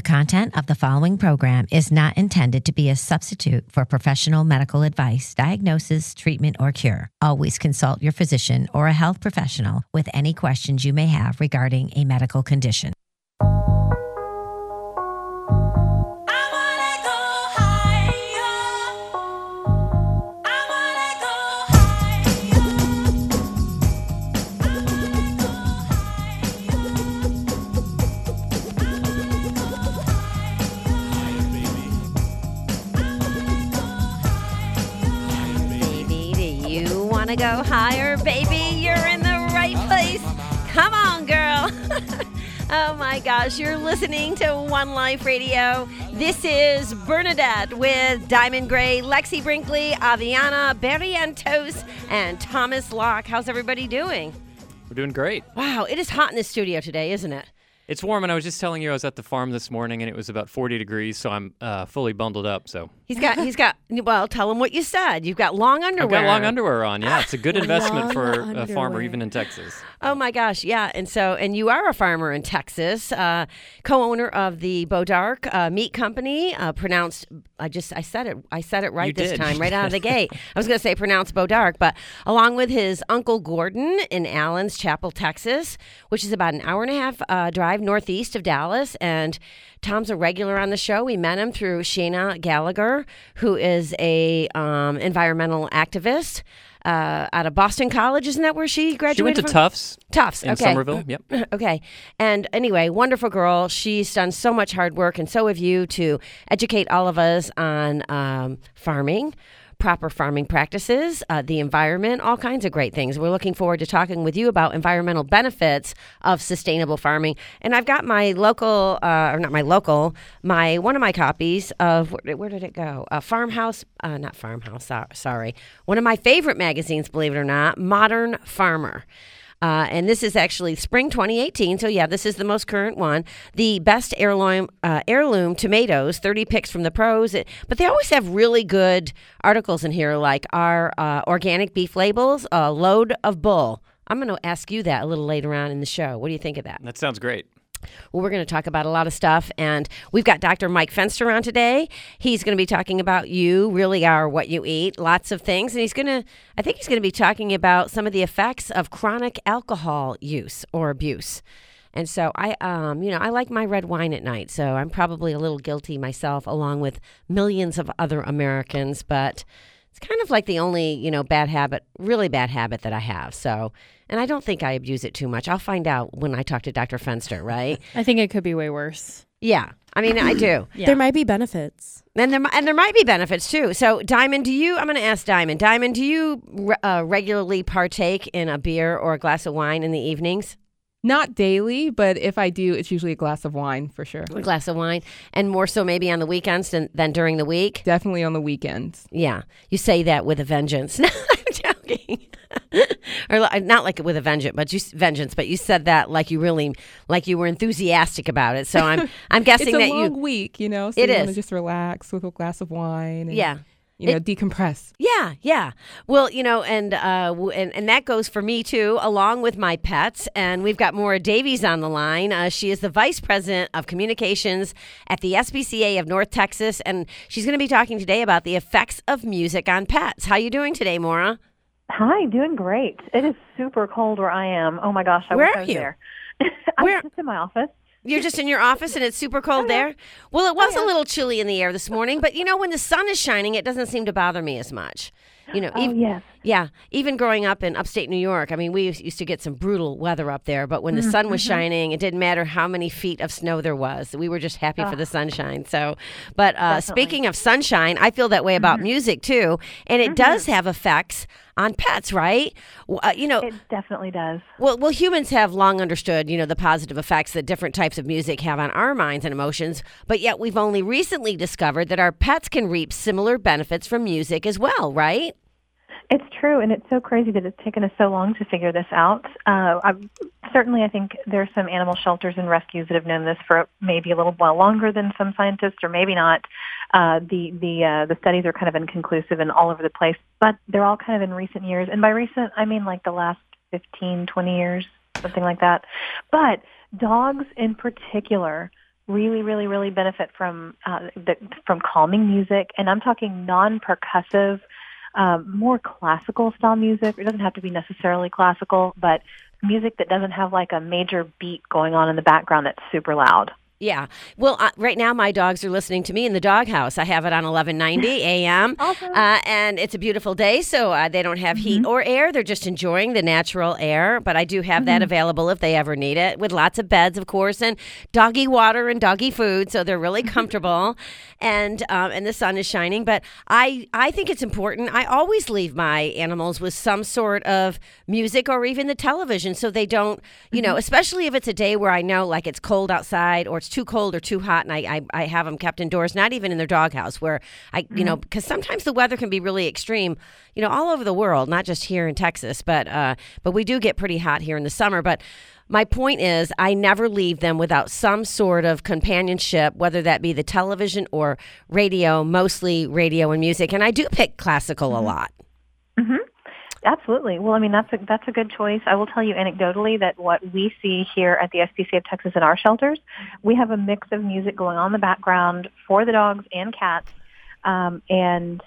content of the following program is not intended to be a substitute for professional medical advice, diagnosis, treatment, or cure. Always consult your physician or a health professional with any questions you may have regarding a medical condition. To go higher, baby, you're in the right place. Come on, girl. Oh my gosh, you're listening to One Life Radio. This is Bernadette with Diamond Gray, Lexi Brinkley, Aviana Barrientos, and Thomas Locke. How's everybody doing? We're doing great. Wow, it is hot in the studio today, isn't it? It's warm, and I was just telling you I was at the farm this morning, and it was about 40 degrees, so I'm fully bundled up. So he's got. Well, tell him what you said. You've got long underwear. I've got long underwear on. Yeah, it's a good investment for a farmer, even in Texas. Oh my gosh, yeah. And you are a farmer in Texas, co-owner of the Bodark Meat Company. Pronounced. I said it right this time, right out of the gate. I was going to say pronounced Bodark, but along with his uncle Gordon in Allen's Chapel, Texas, which is about an hour and a half drive northeast of Dallas. And Tom's a regular on the show. We met him through Shayna Gallagher, who is a environmental activist out of Boston College. Isn't that where she graduated? She went to from? Tufts. Okay. In Somerville. Yep. Okay. And anyway, wonderful girl. She's done so much hard work, and so have you, to educate all of us on farming, proper farming practices, the environment, all kinds of great things. We're looking forward to talking with you about environmental benefits of sustainable farming. And I've got my local, one of my copies of, where did it go? Sorry. One of my favorite magazines, believe it or not, Modern Farmer. And this is actually spring 2018. So, yeah, this is the most current one. The best heirloom tomatoes, 30 picks from the pros. But they always have really good articles in here, like our organic beef labels, a load of bull. I'm going to ask you that a little later on in the show. What do you think of that? That sounds great. Well, we're going to talk about a lot of stuff, and we've got Dr. Mike Fenster on today. He's going to be talking about You Really Are What You Eat, lots of things, and I think he's going to be talking about some of the effects of chronic alcohol use or abuse. And so I like my red wine at night, so I'm probably a little guilty myself, along with millions of other Americans, but it's kind of like the only, really bad habit that I have. So, and I don't think I abuse it too much. I'll find out when I talk to Dr. Fenster, right? I think it could be way worse. Yeah. I mean, I do. Yeah. There might be benefits. And there might be benefits too. So, Diamond, I'm going to ask Diamond. Diamond, do you regularly partake in a beer or a glass of wine in the evenings? Not daily, but if I do, it's usually a glass of wine for sure. A glass of wine, and more so maybe on the weekends than during the week? Definitely on the weekends. Yeah. You say that with a vengeance. No, I'm joking. Or not like with a vengeance, but you said that like you were enthusiastic about it. So I'm guessing it's that a long week, so it you want to just relax with a glass of wine. And, decompress. Yeah. Well, and that goes for me too, along with my pets. And we've got Maura Davies on the line. She is the Vice President of Communications at the SPCA of North Texas, and she's going to be talking today about the effects of music on pets. How you doing today, Maura? Hi, doing great. It is super cold where I am. Oh my gosh, I wish I was there. I'm just in my office. You're just in your office and it's super cold there? Well, it was a little chilly in the air this morning, but when the sun is shining, it doesn't seem to bother me as much. Yes. Yeah, even growing up in upstate New York, I mean, we used to get some brutal weather up there, but when the sun was shining, it didn't matter how many feet of snow there was. We were just happy for the sunshine. So, but speaking of sunshine, I feel that way about music too, and it does have effects on pets, right? It definitely does. Well, humans have long understood, the positive effects that different types of music have on our minds and emotions, but yet we've only recently discovered that our pets can reap similar benefits from music as well, right? It's true, and it's so crazy that it's taken us so long to figure this out. I think there's some animal shelters and rescues that have known this for maybe a little while longer than some scientists, or maybe not. The studies are kind of inconclusive and all over the place, but they're all kind of in recent years. And by recent, I mean like the last 15, 20 years, something like that. But dogs in particular really, really, really benefit from from calming music, and I'm talking non-percussive, more classical style music. It doesn't have to be necessarily classical, but music that doesn't have like a major beat going on in the background that's super loud. Yeah. Well, right now my dogs are listening to me in the doghouse. I have it on 1190 a.m. Awesome. And it's a beautiful day, so they don't have heat or air. They're just enjoying the natural air. But I do have that available if they ever need it, with lots of beds, of course, and doggy water and doggy food. So they're really comfortable, and the sun is shining. But I think it's important. I always leave my animals with some sort of music or even the television, so they don't, especially if it's a day where I know like it's cold outside or it's too cold or too hot, and I have them kept indoors, not even in their doghouse, where because sometimes the weather can be really extreme, all over the world, not just here in Texas, but we do get pretty hot here in the summer. But my point is, I never leave them without some sort of companionship, whether that be the television or radio, mostly radio and music, and I do pick classical a lot. Mm-hmm. Absolutely. Well, I mean, that's a good choice. I will tell you anecdotally that what we see here at the SPCA of Texas in our shelters, we have a mix of music going on in the background for the dogs and cats, and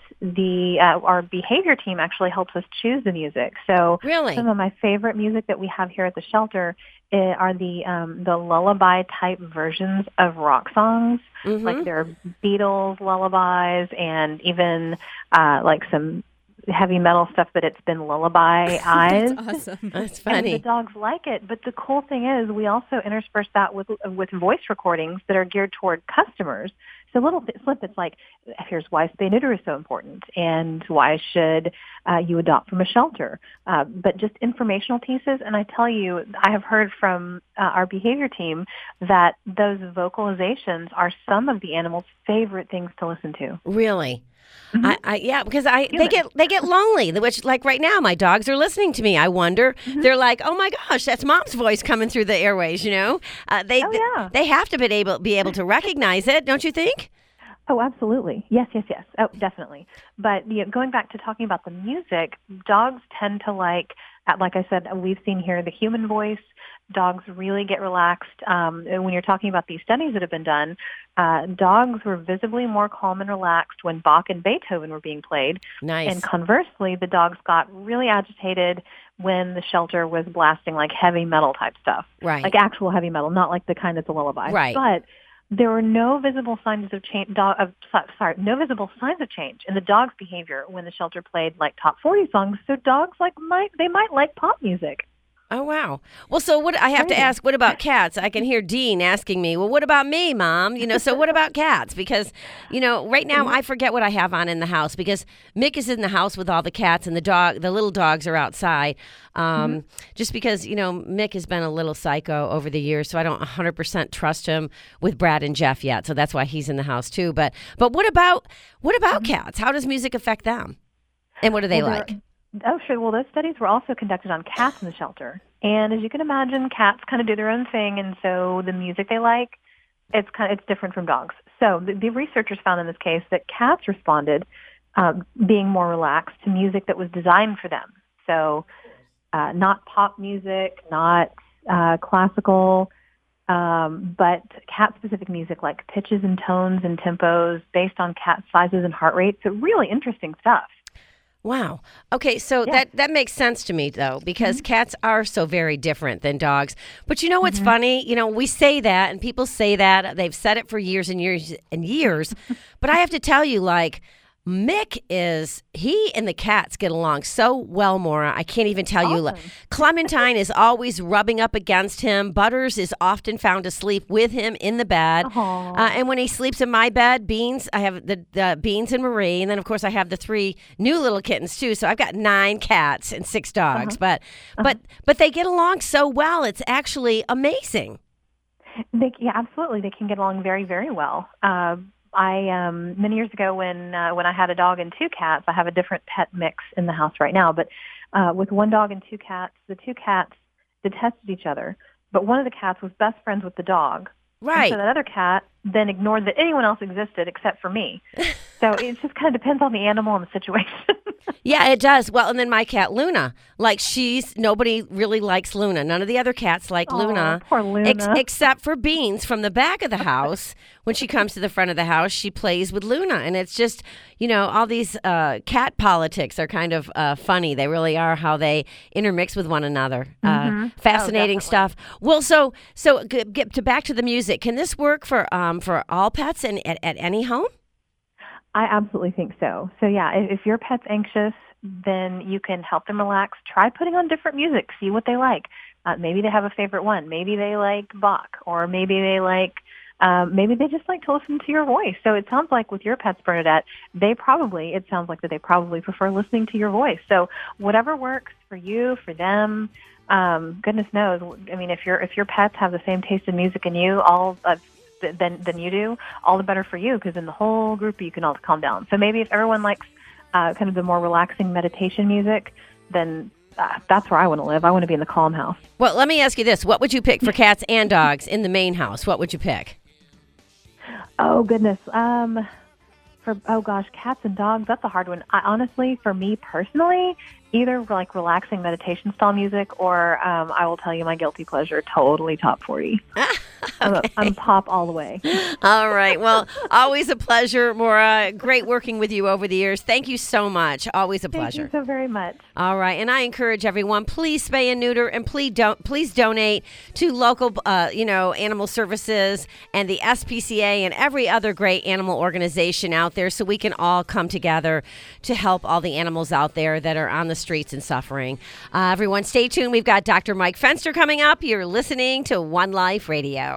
our behavior team actually helps us choose the music. So really, some of my favorite music that we have here at the shelter are the lullaby type versions of rock songs. Mm-hmm. Like there are Beatles lullabies and even like some heavy metal stuff, but it's been lullaby eyes. That's awesome. That's funny. And the dogs like it. But the cool thing is we also intersperse that with voice recordings that are geared toward customers. So little snippets like, here's why spay neuter is so important, and why should you adopt from a shelter. But just informational pieces. And I tell you, I have heard from our behavior team that those vocalizations are some of the animals' favorite things to listen to. Really? Mm-hmm. Because they get lonely, which like right now my dogs are listening to me. I wonder, they're like, oh my gosh, that's Mom's voice coming through the airways. They have to be able to recognize it, don't you think? Oh, absolutely. Yes. Oh, definitely. But going back to talking about the music, dogs tend to like I said, we've seen here the human voice. Dogs really get relaxed. When you're talking about these studies that have been done, dogs were visibly more calm and relaxed when Bach and Beethoven were being played. Nice. And conversely, the dogs got really agitated when the shelter was blasting like heavy metal type stuff. Right. Like actual heavy metal, not like the kind that's a lullaby. Right. But there were no visible signs of change. No visible signs of change in the dog's behavior when the shelter played like top 40 songs. So dogs might like pop music. Oh, wow. Well, so what I have to ask, what about cats? I can hear Dean asking me, well, what about me, Mom? So what about cats? Because, right now I forget what I have on in the house because Mick is in the house with all the cats and the little dogs are outside. Just because, Mick has been a little psycho over the years, so I don't 100% trust him with Brad and Jeff yet. So that's why he's in the house too. But what about cats? How does music affect them? And what do they like? Oh, sure. Well, those studies were also conducted on cats in the shelter. And as you can imagine, cats kind of do their own thing. And so the music they like, it's different from dogs. So the researchers found in this case that cats responded being more relaxed to music that was designed for them. So not pop music, not classical, but cat-specific music like pitches and tones and tempos based on cat sizes and heart rates. So really interesting stuff. Wow. Okay, so that makes sense to me, though, because cats are so very different than dogs. But you know what's funny? We say that, and people say that. They've said it for years and years and years. But I have to tell you, like, Mick he and the cats get along so well, Maura. I can't even tell you. Clementine is always rubbing up against him. Butters is often found asleep with him in the bed. And when he sleeps in my bed, Beans, I have the Beans and Marie. And then, of course, I have the 3 new little kittens, too. So I've got 9 cats and 6 dogs. But they get along so well. It's actually amazing. Absolutely. They can get along very, very well. I many years ago when I had a dog and 2 cats, I have a different pet mix in the house right now. But with 1 dog and 2 cats, the 2 cats detested each other. But one of the cats was best friends with the dog. Right. And so that other cat then ignored that anyone else existed except for me. So it just kind of depends on the animal and the situation. Yeah, it does. Well, and then my cat, Luna, nobody really likes Luna. None of the other cats like Luna. Poor Luna. Except for Beans from the back of the house. When she comes to the front of the house, she plays with Luna. And it's just, all these cat politics are kind of funny. They really are, how they intermix with one another. Fascinating stuff. Well, so get back to the music. Can this work for all pets and at any home? I absolutely think so. So yeah, if your pet's anxious, then you can help them relax. Try putting on different music. See what they like. Maybe they have a favorite one. Maybe they like Bach, or maybe they just like to listen to your voice. So it sounds like with your pets, Bernadette, it sounds like that they probably prefer listening to your voice. So whatever works for you, for them, goodness knows. I mean, if your pets have the same taste in music in you, than you do, all the better for you, because in the whole group you can all calm down. So maybe if everyone likes kind of the more relaxing meditation music, then that's where I want to live. I want to be in the calm house. Well, let me ask you this. What would you pick for cats and dogs in the main house? What would you pick? Oh, goodness. Cats and dogs, that's a hard one. Honestly, for me personally, either like relaxing meditation style music, or I will tell you my guilty pleasure, totally top 40. Okay. I'm pop all the way. All right. Well, always a pleasure, Maura. Great working with you over the years. Thank you so much. Always a pleasure. Thank you so very much. All right. And I encourage everyone, please spay and neuter, and please donate to local, animal services and the SPCA and every other great animal organization out there, so we can all come together to help all the animals out there that are on the streets and suffering. Everyone, stay tuned. We've got Dr. Mike Fenster coming up. You're listening to One Life Radio.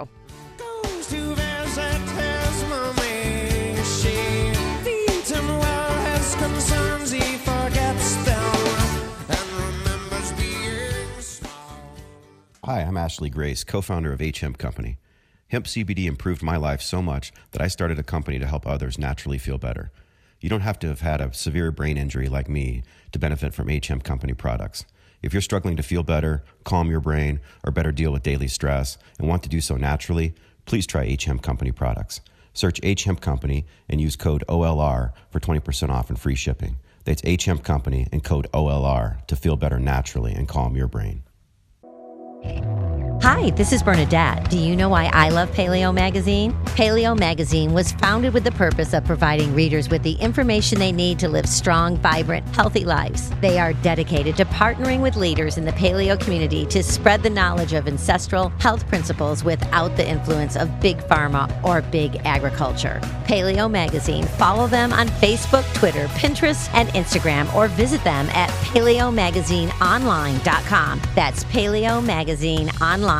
Hi, I'm Ashley Grace, co-founder of H-Hemp Company. Hemp CBD improved my life so much that I started a company to help others naturally feel better. You don't have to have had a severe brain injury like me to benefit from H-Hemp Company products. If you're struggling to feel better, calm your brain, or better deal with daily stress and want to do so naturally, please try H-Hemp Company products. Search H-Hemp Company and use code OLR for 20% off and free shipping. That's H-Hemp Company and code OLR to feel better naturally and calm your brain. Hi, this is Bernadette. Do you know why I love Paleo Magazine? Paleo Magazine was founded with the purpose of providing readers with the information they need to live strong, vibrant, healthy lives. They are dedicated to partnering with leaders in the paleo community to spread the knowledge of ancestral health principles without the influence of big pharma or big agriculture. Paleo Magazine. Follow them on Facebook, Twitter, Pinterest, and Instagram, or visit them at paleomagazineonline.com. That's paleomagazineonline.com.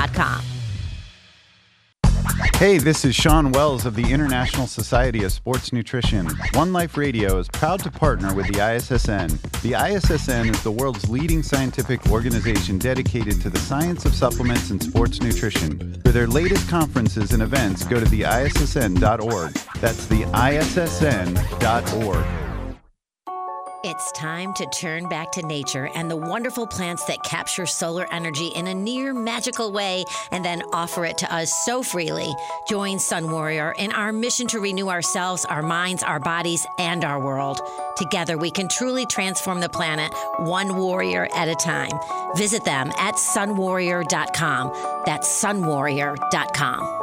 Hey, this is Sean Wells of the International Society of Sports Nutrition. One Life Radio is proud to partner with the ISSN. The ISSN is the world's leading scientific organization dedicated to the science of supplements and sports nutrition. For their latest conferences and events, go to theissn.org. That's the ISSN.org. It's time to turn back to nature and the wonderful plants that capture solar energy in a near magical way and then offer it to us so freely. Join Sun Warrior in our mission to renew ourselves, our minds, our bodies, and our world. Together, we can truly transform the planet one warrior at a time. Visit them at sunwarrior.com. That's sunwarrior.com.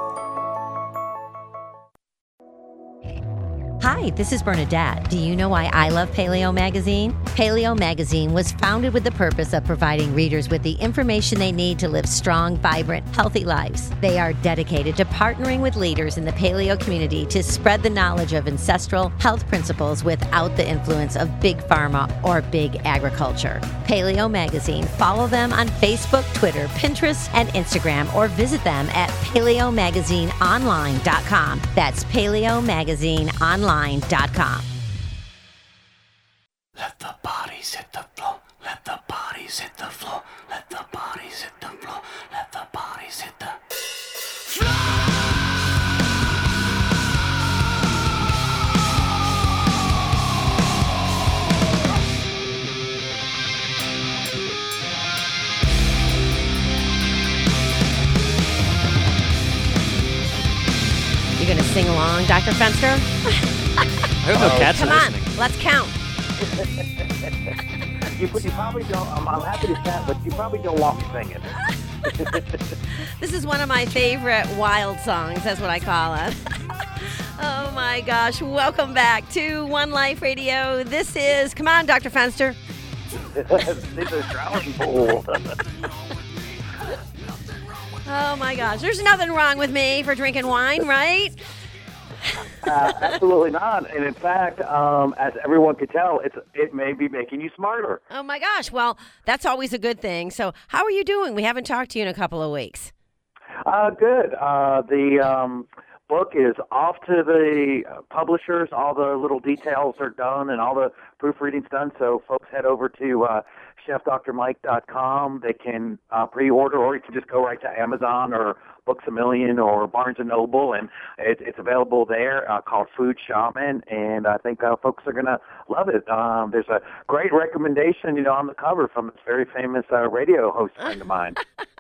Hi, this is Bernadette. Do you know why I love Paleo Magazine? Paleo Magazine was founded with the purpose of providing readers with the information they need to live strong, vibrant, healthy lives. They are dedicated to partnering with leaders in the paleo community to spread the knowledge of ancestral health principles without the influence of big pharma or big agriculture. Paleo Magazine. Follow them on Facebook, Twitter, Pinterest, and Instagram, or visit them at paleomagazineonline.com. That's paleomagazineonline.com. Let the bodies hit the floor. Let the bodies hit the floor. Let the bodies hit the floor. Let the bodies hit the floor. You gonna sing along, Dr. Fenster? I hope no cats are listening. Come on, let's count. You probably don't. I'm happy to chat, but you probably don't want me singing. This is one of my favorite wild songs. That's what I call it. Oh my gosh! Welcome back to One Life Radio. This is, come on, Dr. Fenster. This is drowning pool. Oh my gosh! There's nothing wrong with me for drinking wine, right? Absolutely not. And in fact, as everyone could tell, it may be making you smarter. Oh my gosh. Well, that's always a good thing. So how are you doing? We haven't talked to you in a couple of weeks. Good. The book is off to the publishers. All the little details are done and all the proofreading's done. So folks head over to chefdrmike.com. They can pre-order, or you can just go right to Amazon or Books A Million or Barnes & Noble, and it's available there, called Food Shaman, and I think folks are going to love it. There's a great recommendation, on the cover from this very famous radio host friend of mine.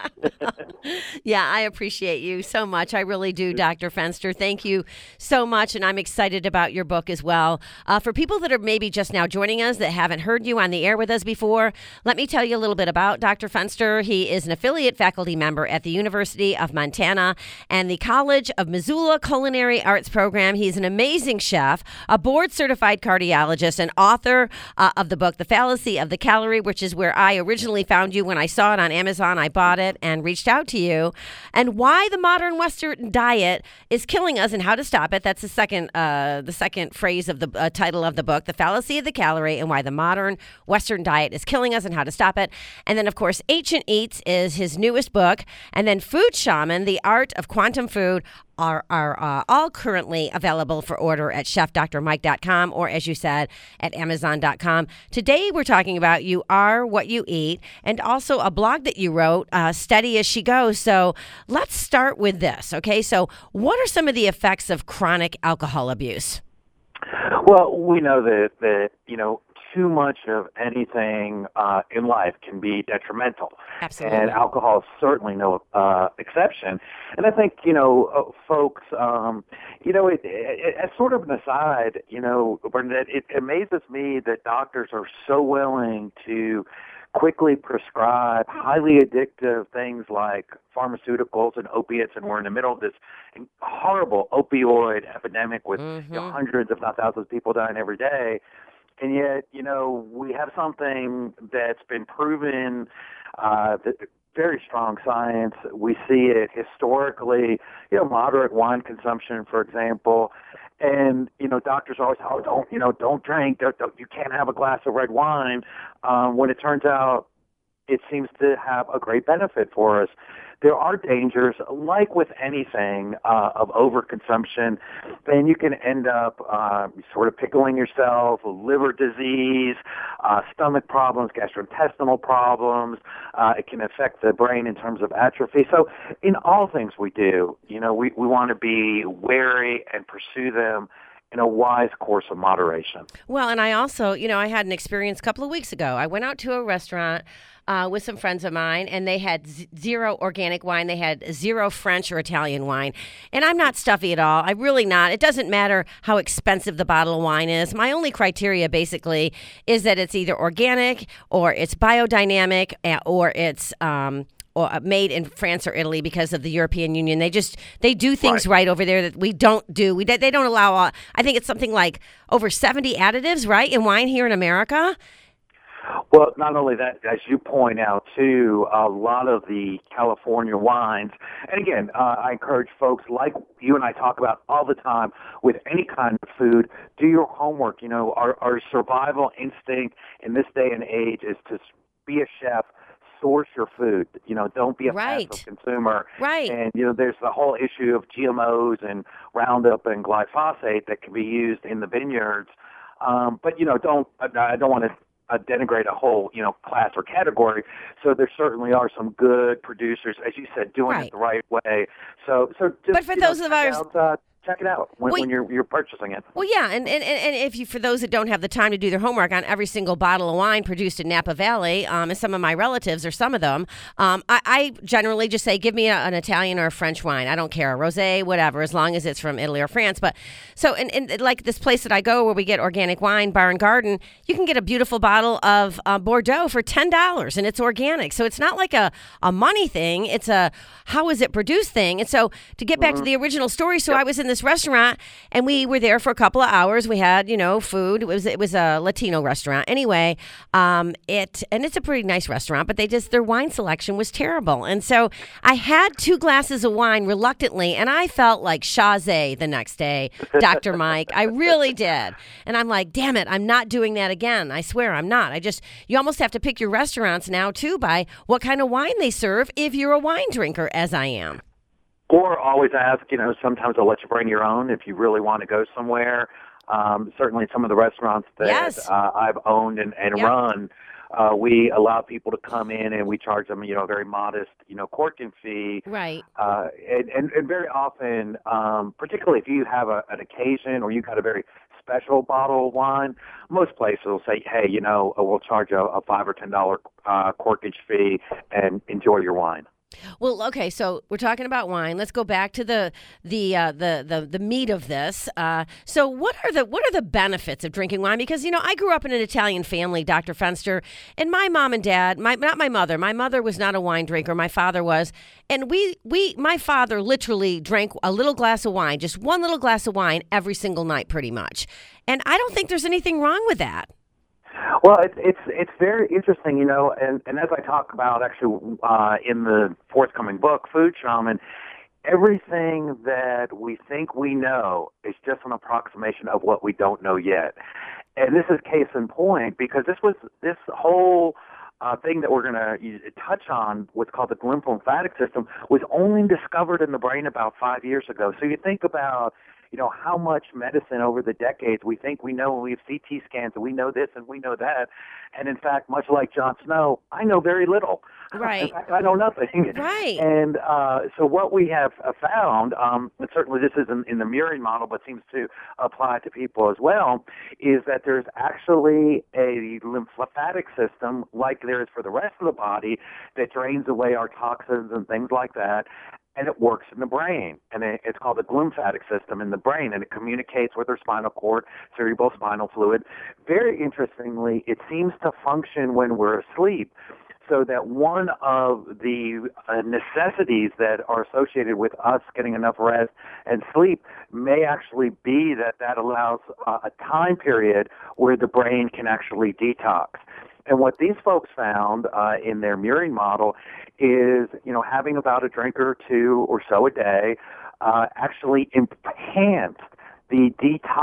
Yeah, I appreciate you so much. I really do, Dr. Fenster. Thank you so much, and I'm excited about your book as well. For people that are maybe just now joining us that haven't heard you on the air with us before, let me tell you a little bit about Dr. Fenster. He is an affiliate faculty member at the University of Montana and the College of Missoula Culinary Arts Program. He's an amazing chef, a board-certified cardiologist, and author of the book, The Fallacy of the Calorie, which is where I originally found you. When I saw it on Amazon, I bought it and reached out to you. And why the modern Western diet is killing us and how to stop it. That's the second phrase of the title of the book, The Fallacy of the Calorie, and why the modern Western diet is killing us and how to stop it. And then, of course, Ancient Eats is his newest book. And then Food Shaman, The Art of Quantum Food, are all currently available for order at chefdrmike.com or, as you said, at amazon.com. Today, we're talking about You Are What You Eat, and also a blog that you wrote, Steady As She Goes. So let's start with this, okay? So what are some of the effects of chronic alcohol abuse? Well, we know that too much of anything in life can be detrimental. Absolutely. And alcohol is certainly no exception. And I think, folks, as sort of an aside, Bernadette, it amazes me that doctors are so willing to quickly prescribe highly addictive things like pharmaceuticals and opiates, and we're in the middle of this horrible opioid epidemic with hundreds, if not thousands, of people dying every day. And yet, we have something that's been proven, very strong science. We see it historically, moderate wine consumption, for example. And, doctors always, don't drink, you can't have a glass of red wine, when it turns out it seems to have a great benefit for us. There are dangers, like with anything, of overconsumption. Then you can end up sort of pickling yourself, liver disease, stomach problems, gastrointestinal problems. It can affect the brain in terms of atrophy. So in all things we do, we want to be wary and pursue them in a wise course of moderation. Well, and I also, I had an experience a couple of weeks ago. I went out to a restaurant with some friends of mine, and they had zero organic wine. They had zero French or Italian wine. And I'm not stuffy at all. I'm really not. It doesn't matter how expensive the bottle of wine is. My only criteria, basically, is that it's either organic or it's biodynamic or it's or made in France or Italy, because of the European Union. They do things right over there that we don't do. They don't allow, I think it's something like over 70 additives, right, in wine here in America. Well, not only that, as you point out, too, a lot of the California wines, and again, I encourage folks, like you and I talk about all the time with any kind of food, do your homework. Our survival instinct in this day and age is to be a chef, source your food. Don't be a passive consumer. Right. And, there's the whole issue of GMOs and Roundup and glyphosate that can be used in the vineyards. But, I don't want to denigrate a whole, class or category. So there certainly are some good producers, as you said, doing it the right way. So just, but for those of us, check it out when you're purchasing it. Well, yeah, and if you, for those that don't have the time to do their homework on every single bottle of wine produced in Napa Valley, and some of my relatives or some of them, I generally just say, give me an Italian or a French wine. I don't care, rosé, whatever, as long as it's from Italy or France. But so, and like this place that I go where we get organic wine, Bar and Garden, you can get a beautiful bottle of Bordeaux for $10, and it's organic. So it's not like a money thing. It's a how is it produced thing. And so to get back to the original story, so I was in this restaurant and we were there for a couple of hours. We had, food. It was a Latino restaurant. Anyway, it's a pretty nice restaurant, but their wine selection was terrible. And so I had 2 glasses of wine reluctantly, and I felt like Chazé the next day, Dr. Mike. I really did. And I'm like, damn it, I'm not doing that again. I swear I'm not. You almost have to pick your restaurants now too by what kind of wine they serve if you're a wine drinker, as I am. Or always ask, sometimes they'll let you bring your own if you really want to go somewhere. Certainly some of the restaurants that I've owned and run, we allow people to come in and we charge them, a very modest, corking fee. Right. And very often, particularly if you have an occasion or you got a very special bottle of wine, most places will say, hey, we'll charge a $5 or $10 corkage fee and enjoy your wine. Well, okay, so we're talking about wine. Let's go back to the meat of this. So what are the benefits of drinking wine? Because I grew up in an Italian family, Dr. Fenster, and my mom and dad, not my mother. My mother was not a wine drinker. My father was, and my father literally drank a little glass of wine, just one little glass of wine every single night, pretty much. And I don't think there's anything wrong with that. Well, it's very interesting, and as I talk about actually in the forthcoming book, Food Shaman, everything that we think we know is just an approximation of what we don't know yet. And this is case in point because this whole thing that we're going to touch on, what's called the lympholymphatic system, was only discovered in the brain about 5 years ago. So you think about how much medicine over the decades we think we know, and we have CT scans, and we know this and we know that. And in fact, much like Jon Snow, I know very little. Right. In fact, I know nothing. Right. And so what we have found, and certainly this isn't in the murine model, but seems to apply to people as well, is that there's actually a lymphatic system, like there is for the rest of the body, that drains away our toxins and things like that. And it works in the brain, and it's called the glymphatic system in the brain, and it communicates with our spinal cord, cerebrospinal fluid. Very interestingly, it seems to function when we're asleep, so that one of the necessities that are associated with us getting enough rest and sleep may actually be that allows a time period where the brain can actually detox. And what these folks found in their murine model is, having about a drink or two or so a day actually enhanced the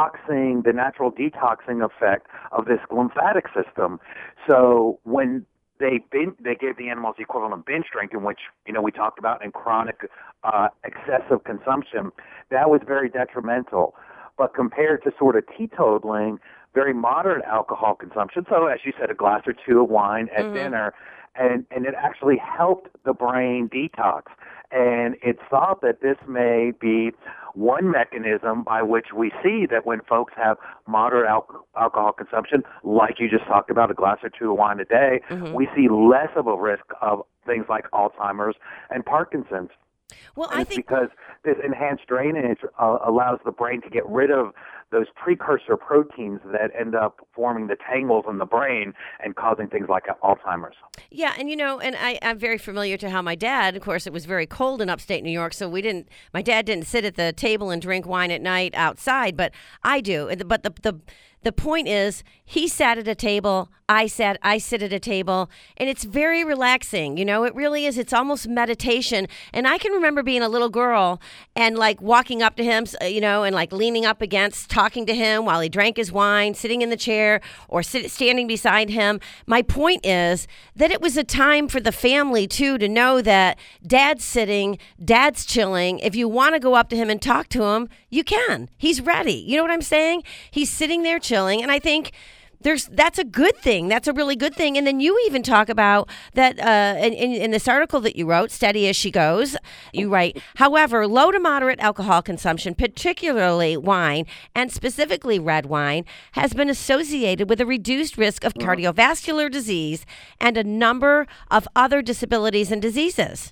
natural detoxing effect of this lymphatic system. So when they gave the animals the equivalent of binge drinking, which, we talked about in chronic excessive consumption, that was very detrimental. But compared to sort of teetotaling, very moderate alcohol consumption, so as you said, a glass or two of wine at dinner, and it actually helped the brain detox. And it's thought that this may be one mechanism by which we see that when folks have moderate alcohol consumption, like you just talked about, a glass or two of wine a day, we see less of a risk of things like Alzheimer's and Parkinson's. Well, I think because this enhanced drainage allows the brain to get rid of those precursor proteins that end up forming the tangles in the brain and causing things like Alzheimer's. Yeah, and I'm very familiar to how my dad, of course, it was very cold in upstate New York, so my dad didn't sit at the table and drink wine at night outside, but I do. But the point is, he sat at a table, I sit at a table, and it's very relaxing. It really is. It's almost meditation. And I can remember being a little girl and like walking up to him, and like leaning up against, talking to him while he drank his wine, sitting in the chair or standing beside him. My point is that it was a time for the family too, to know that dad's sitting, dad's chilling. If you want to go up to him and talk to him, you can. He's ready. You know what I'm saying? He's sitting there chilling. And I think that's a good thing. That's a really good thing. And then you even talk about that in this article that you wrote, Steady as She Goes, you write, however, low to moderate alcohol consumption, particularly wine, and specifically red wine, has been associated with a reduced risk of cardiovascular disease and a number of other disabilities and diseases.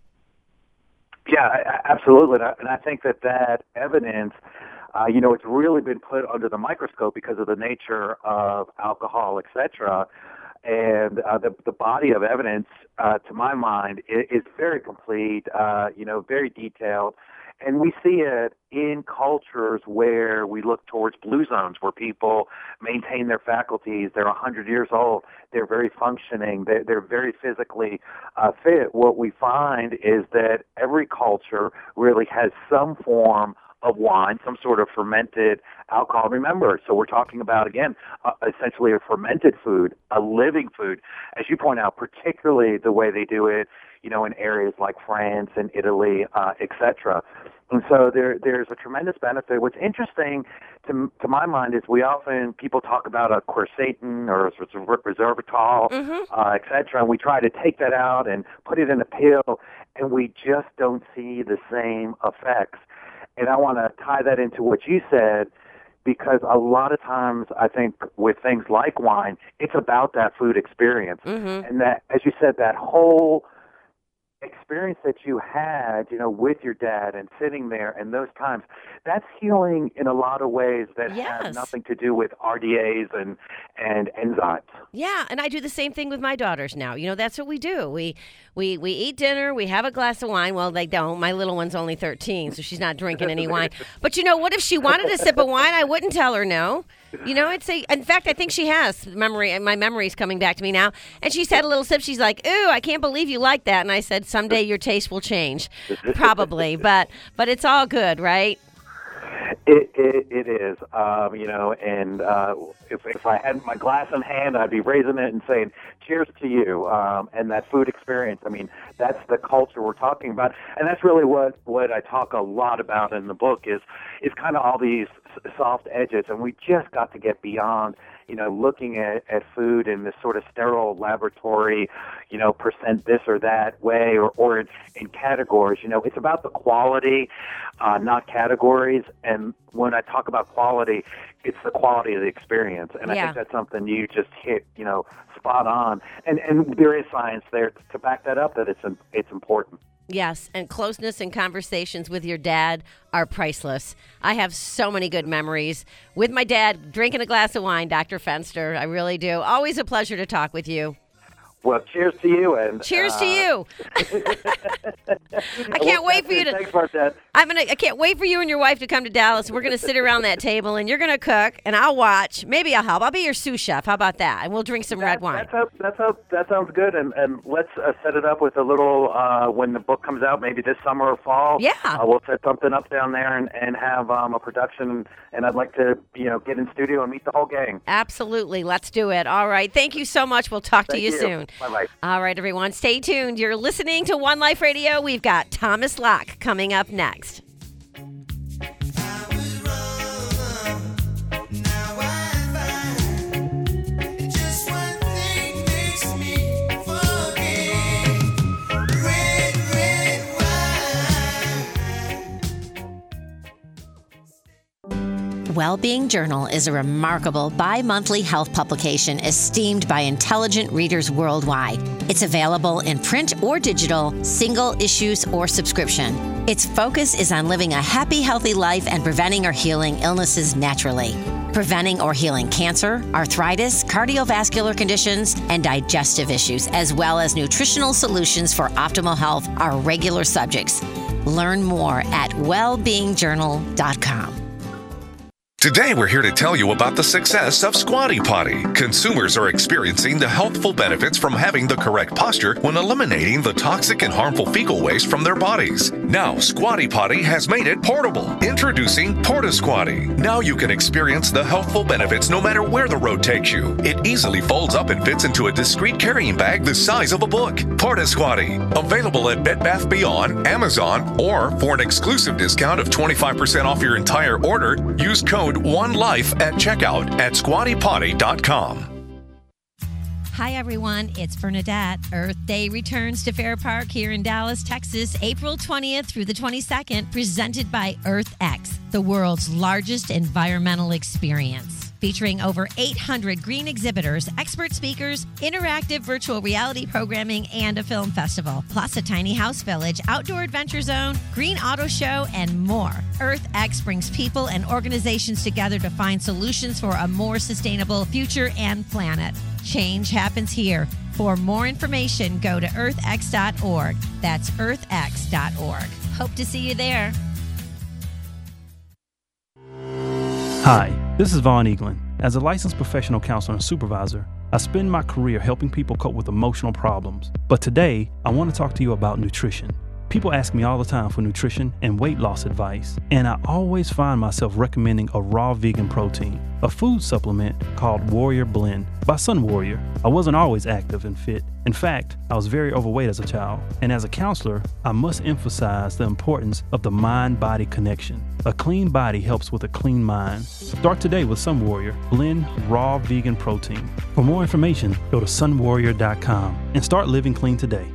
Yeah, absolutely. And I think that evidence, it's really been put under the microscope because of the nature of alcohol, et cetera. And the body of evidence, to my mind, is very complete, very detailed. And we see it in cultures where we look towards blue zones, where people maintain their faculties. They're 100 years old. They're very functioning. They're very physically fit. What we find is that every culture really has some form of wine, some sort of fermented alcohol. Remember, so we're talking about, again, essentially a fermented food, a living food. As you point out, particularly the way they do it, in areas like France and Italy, et cetera. And so there's a tremendous benefit. What's interesting to my mind is people talk about a quercetin or a resveratrol, et cetera, and we try to take that out and put it in a pill, and we just don't see the same effects. And I want to tie that into what you said, because a lot of times I think with things like wine, it's about that food experience. And that, as you said, that whole experience that you had, with your dad and sitting there and those times, that's healing in a lot of ways that have nothing to do with RDAs and enzymes. Yeah, and I do the same thing with my daughters now. That's what we do. We eat dinner, we have a glass of wine. Well, they don't. My little one's only 13, so she's not drinking any wine. But what if she wanted a sip of wine? I wouldn't tell her no. I'd say, in fact, I think she has my memory's coming back to me now. And she's had a little sip. She's like, ooh, I can't believe you like that. And I said, someday your taste will change. Probably. But it's all good, right? It is, and if I had my glass in hand, I'd be raising it and saying, cheers to you, and that food experience. I mean, that's the culture we're talking about, and that's really what I talk a lot about in the book is kind of all these soft edges, and we just got to get beyond, looking at food in this sort of sterile laboratory, percent this or that way, or in categories. It's about the quality, not categories. And when I talk about quality, it's the quality of the experience. And I think that's something you just hit, spot on. And there is science there to back that up, that it's important. Yes, and closeness and conversations with your dad are priceless. I have so many good memories with my dad drinking a glass of wine, Dr. Fenster. I really do. Always a pleasure to talk with you. Well, cheers to you. And cheers to you. I can't wait for you to. Thanks, Martette. I can't wait for you and your wife to come to Dallas. We're going to sit around that table, and you're going to cook, and I'll watch. Maybe I'll help. I'll be your sous chef. How about that? And we'll drink some red wine. That sounds good. And let's set it up with a little when the book comes out, maybe this summer or fall. Yeah. We'll set something up down there and have a production. And I'd like to get in studio and meet the whole gang. Absolutely. Let's do it. All right. Thank you so much. We'll talk to you soon. Bye-bye. All right, everyone. Stay tuned. You're listening to One Life Radio. We've got Thomas Locke coming up next. Wellbeing Journal is a remarkable bi-monthly health publication esteemed by intelligent readers worldwide. It's available in print or digital, single issues or subscription. Its focus is on living a happy, healthy life and preventing or healing illnesses naturally. Preventing or healing cancer, arthritis, cardiovascular conditions, and digestive issues, as well as nutritional solutions for optimal health are regular subjects. Learn more at wellbeingjournal.com. Today, we're here to tell you about the success of Squatty Potty. Consumers are experiencing the healthful benefits from having the correct posture when eliminating the toxic and harmful fecal waste from their bodies. Now, Squatty Potty has made it portable. Introducing PortaSquatty. Now you can experience the healthful benefits no matter where the road takes you. It easily folds up and fits into a discreet carrying bag the size of a book. PortaSquatty. Available at Bed Bath Beyond, Amazon, or for an exclusive discount of 25% off your entire order, use code ONELIFE at checkout at squattypotty.com. Hi, everyone. It's Bernadette. Earth Day returns to Fair Park here in Dallas, Texas, April 20th through the 22nd, presented by EarthX, the world's largest environmental experience. Featuring over 800 green exhibitors, expert speakers, interactive virtual reality programming, and a film festival, plus a tiny house village, outdoor adventure zone, green auto show, and more. EarthX brings people and organizations together to find solutions for a more sustainable future and planet. Change happens here. For more information, go to earthx.org. That's earthx.org. Hope to see you there. Hi, this is Vaughn Eaglin. As a licensed professional counselor and supervisor, I spend my career helping people cope with emotional problems. But today, I want to talk to you about nutrition. People ask me all the time for nutrition and weight loss advice, and I always find myself recommending a raw vegan protein, a food supplement called Warrior Blend by Sun Warrior. I wasn't always active and fit. In fact, I was very overweight as a child, and as a counselor, I must emphasize the importance of the mind-body connection. A clean body helps with a clean mind. Start today with Sun Warrior Blend Raw Vegan Protein. For more information, go to sunwarrior.com and start living clean today.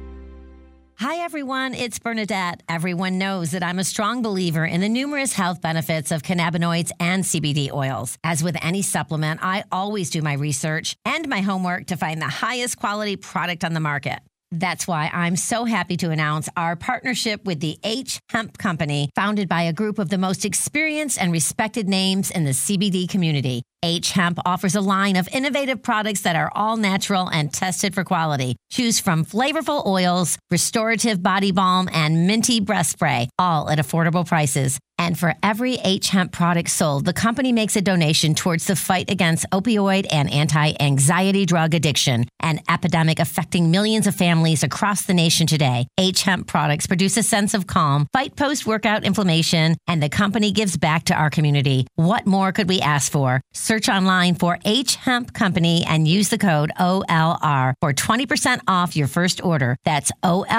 Hi, everyone. It's Bernadette. Everyone knows that I'm a strong believer in the numerous health benefits of cannabinoids and CBD oils. As with any supplement, I always do my research and my homework to find the highest quality product on the market. That's why I'm so happy to announce our partnership with the H Hemp Company, founded by a group of the most experienced and respected names in the CBD community. H Hemp offers a line of innovative products that are all natural and tested for quality. Choose from flavorful oils, restorative body balm, and minty breath spray, all at affordable prices. And for every H Hemp product sold, the company makes a donation towards the fight against opioid and anti-anxiety drug addiction, an epidemic affecting millions of families across the nation today. H Hemp products produce a sense of calm, fight post-workout inflammation, and the company gives back to our community. What more could we ask for? Search online for H Hemp Company and use the code OLR for 20% off your first order. That's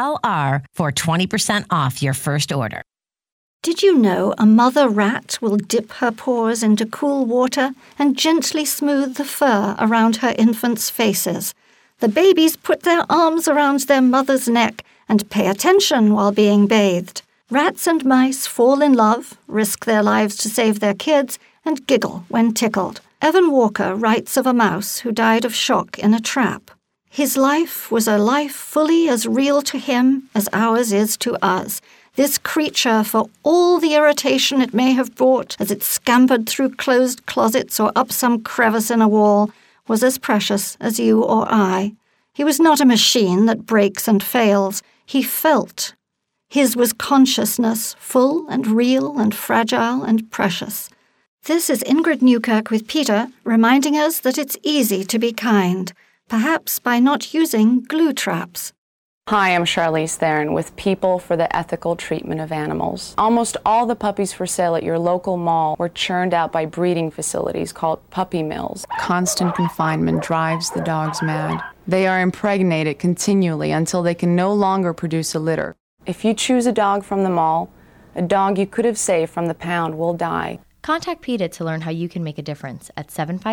OLR for 20% off your first order. Did you know a mother rat will dip her paws into cool water and gently smooth the fur around her infants' faces? The babies put their arms around their mother's neck and pay attention while being bathed. Rats and mice fall in love, risk their lives to save their kids, and giggle when tickled. Evan Walker writes of a mouse who died of shock in a trap. His life was a life fully as real to him as ours is to us. This creature, for all the irritation it may have brought as it scampered through closed closets or up some crevice in a wall, was as precious as you or I. He was not a machine that breaks and fails. He felt. His was consciousness, full and real and fragile and precious. This is Ingrid Newkirk with Peter, reminding us that it's easy to be kind, perhaps by not using glue traps. Hi, I'm Charlize Theron with People for the Ethical Treatment of Animals. Almost all the puppies for sale at your local mall were churned out by breeding facilities called puppy mills. Constant confinement drives the dogs mad. They are impregnated continually until they can no longer produce a litter. If you choose a dog from the mall, a dog you could have saved from the pound will die. Contact PETA to learn how you can make a difference at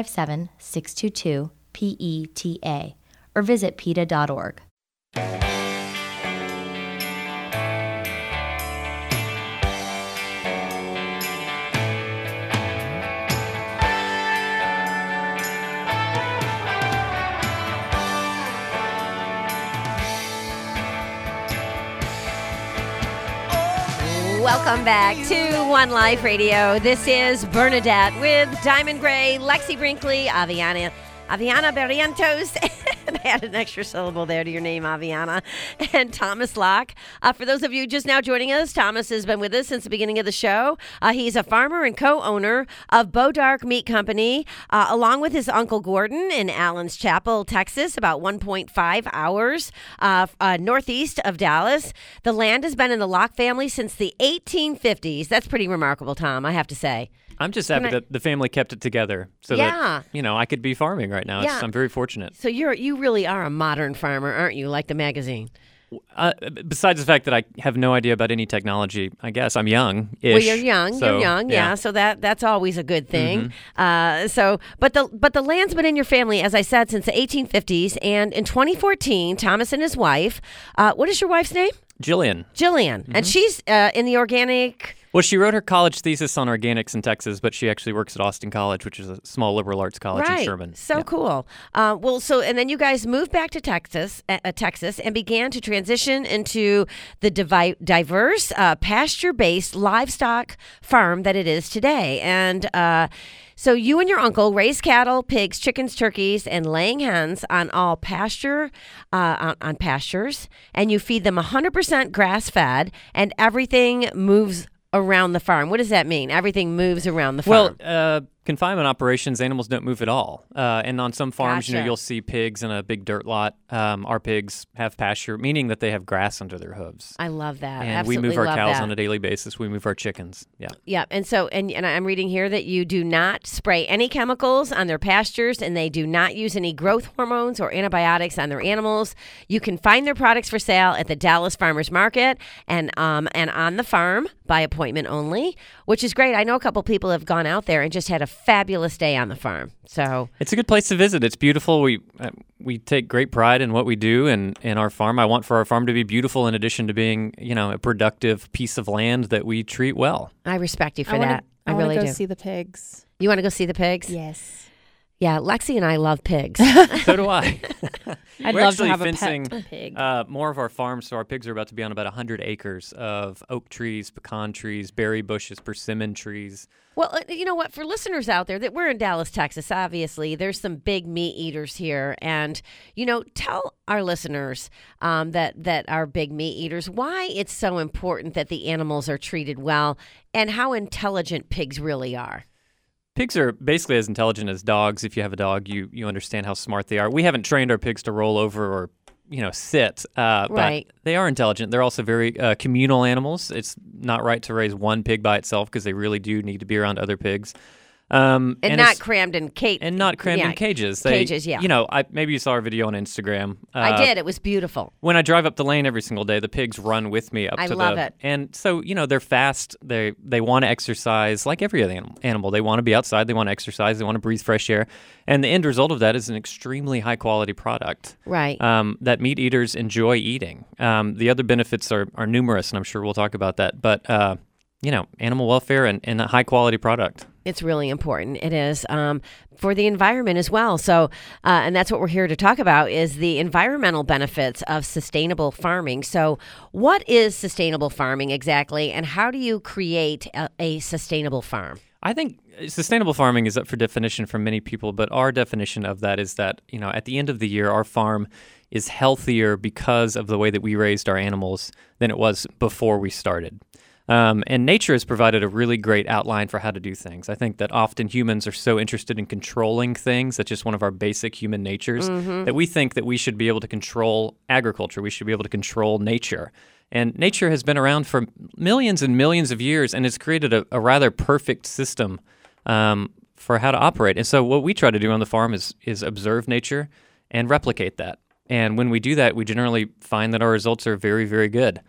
757-622-PETA or visit PETA.org. Welcome back to One Life Radio. This is Bernadette with Diamond Gray, Lexi Brinkley, Aviana Barrientos, and I had an extra syllable there to your name, Aviana, and Thomas Locke. For those of you just now joining us, Thomas has been with us since the beginning of the show. He's a farmer and co-owner of Bodark Meat Company, along with his Uncle Gordon in Allen's Chapel, Texas, about 1.5 hours northeast of Dallas. The land has been in the Locke family since the 1850s. That's pretty remarkable, Tom, I have to say. I'm just happy that the family kept it together so that, I could be farming right now. I'm very fortunate. So you really are a modern farmer, aren't you, like the magazine? Besides the fact that I have no idea about any technology, I guess I'm young-ish. Well, you're young, yeah. So that's always a good thing. But the land's been in your family, as I said, since the 1850s. And in 2014, Thomas and his wife, what is your wife's name? Jillian. And she's in the organic. Well, she wrote her college thesis on organics in Texas, but she actually works at Austin College, which is a small liberal arts college in Sherman. So cool. And then you guys moved back to Texas, and began to transition into the diverse pasture-based livestock farm that it is today. And so you and your uncle raise cattle, pigs, chickens, turkeys, and laying hens on all pasture, on pastures, and you feed them 100% grass-fed, and everything moves around the farm. What does that mean? Everything moves around the farm. Well, confinement operations, animals don't move at all. And on some farms, Gotcha. you'll see pigs in a big dirt lot. Our pigs have pasture, meaning that they have grass under their hooves. I love that. And Absolutely we move our love cows that. on a daily basis. We move our chickens. Yeah. Yeah, and so and I'm reading here that you do not spray any chemicals on their pastures, and they do not use any growth hormones or antibiotics on their animals. You can find their products for sale at the Dallas Farmers Market and on the farm by appointment only, which is great. I know a couple people have gone out there and just had a fabulous day on the farm. So it's a good place to visit. It's beautiful. We take great pride in what we do and in our farm. I want for our farm to be beautiful in addition to being, a productive piece of land that we treat well. I respect you for that. I really want to do. go see the pigs. You want to go see the pigs? Yes. Yeah, Lexi and I love pigs. So do I. I'd We're love to actually have fencing, a pet pig. more of our farm, so our pigs are about to be on about 100 acres of oak trees, pecan trees, berry bushes, persimmon trees. Well, you know what? For listeners out there, that we're in Dallas, Texas, obviously, there's some big meat eaters here. And, tell our listeners that are big meat eaters why it's so important that the animals are treated well and how intelligent pigs really are. Pigs are basically as intelligent as dogs. If you have a dog, you understand how smart they are. We haven't trained our pigs to roll over or sit, right. But they are intelligent. They're also very communal animals. It's not right to raise one pig by itself because they really do need to be around other pigs. And not crammed in cages. And not crammed in cages. Cages, yeah. Maybe you saw our video on Instagram. I did. It was beautiful. When I drive up the lane every single day, the pigs run with me up I to love it. And so, they're fast. They want to exercise like every other animal. They want to be outside. They want to exercise. They want to breathe fresh air. And the end result of that is an extremely high-quality product. Right. That meat eaters enjoy eating. The other benefits are numerous, and I'm sure we'll talk about that. But, animal welfare and a high-quality product. It's really important. It is for the environment as well. So, and that's what we're here to talk about is the environmental benefits of sustainable farming. So what is sustainable farming exactly, and how do you create a sustainable farm? I think sustainable farming is up for definition for many people, but our definition of that is that, at the end of the year, our farm is healthier because of the way that we raised our animals than it was before we started. And nature has provided a really great outline for how to do things. I think that often humans are so interested in controlling things. That's just one of our basic human natures, that we think that we should be able to control agriculture. We should be able to control nature. And nature has been around for millions and millions of years and has created a rather perfect system for how to operate. And so what we try to do on the farm is observe nature and replicate that. And when we do that, we generally find that our results are very, very good.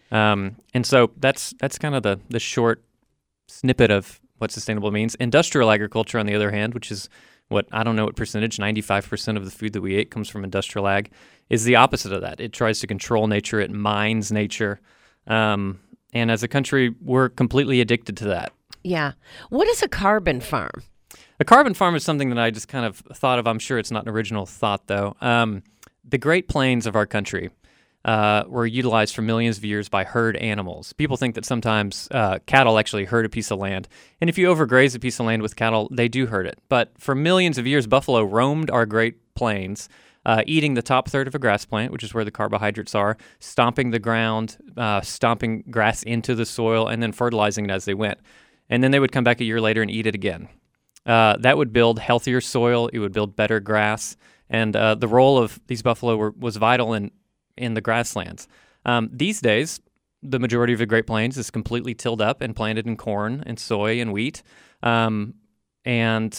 And so that's kind of the short snippet of what sustainable means. Industrial agriculture, on the other hand, which is I don't know what percentage, 95% of the food that we eat comes from industrial ag, is the opposite of that. It tries to control nature. It mines nature. And as a country, we're completely addicted to that. Yeah. What is a carbon farm? A carbon farm is something that I just kind of thought of. I'm sure it's not an original thought, though. The Great Plains of our country were utilized for millions of years by herd animals. People think that sometimes cattle actually herd a piece of land. And if you overgraze a piece of land with cattle, they do herd it. But for millions of years, buffalo roamed our Great Plains, eating the top third of a grass plant, which is where the carbohydrates are, stomping the ground, stomping grass into the soil, and then fertilizing it as they went. And then they would come back a year later and eat it again. That would build healthier soil. It would build better grass. And the role of these buffalo was vital in the grasslands. These days, the majority of the Great Plains is completely tilled up and planted in corn and soy and wheat. And